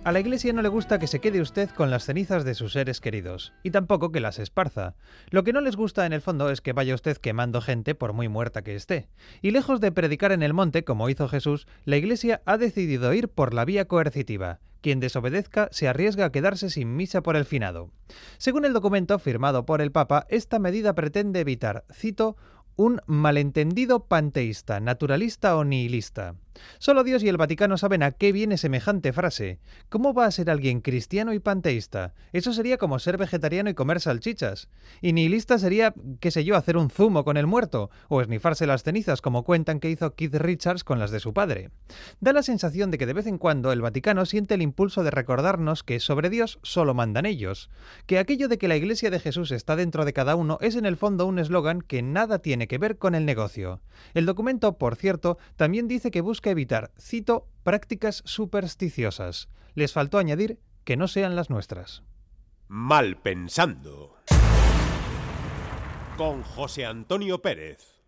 A la Iglesia no le gusta que se quede usted con las cenizas de sus seres queridos, y tampoco que las esparza. Lo que no les gusta en el fondo es que vaya usted quemando gente por muy muerta que esté. Y lejos de predicar en el monte, como hizo Jesús, la Iglesia ha decidido ir por la vía coercitiva. Quien desobedezca se arriesga a quedarse sin misa por el finado. Según el documento firmado por el Papa, esta medida pretende evitar, cito, un malentendido panteísta, naturalista o nihilista. Solo Dios y el Vaticano saben a qué viene semejante frase. ¿Cómo va a ser alguien cristiano y panteísta? Eso sería como ser vegetariano y comer salchichas. Y nihilista sería, qué sé yo, hacer un zumo con el muerto, o esnifarse las cenizas como cuentan que hizo Keith Richards con las de su padre. Da la sensación de que de vez en cuando el Vaticano siente el impulso de recordarnos que sobre Dios solo mandan ellos, que aquello de que la Iglesia de Jesús está dentro de cada uno es en el fondo un eslogan que nada tiene que ver con el negocio. El documento, por cierto, también dice que busca evitar, cito, prácticas supersticiosas. Les faltó añadir que no sean las nuestras. Mal pensando. Con José Antonio Pérez.